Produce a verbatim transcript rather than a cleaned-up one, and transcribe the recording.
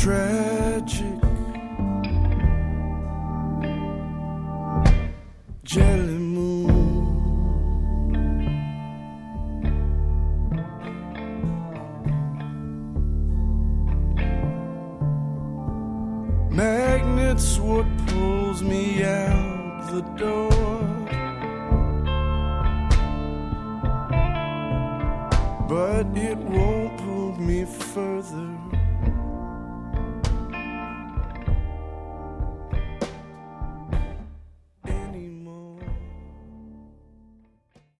tragic jelly moon. Magnets what pulls me out the door, but it won't pull me further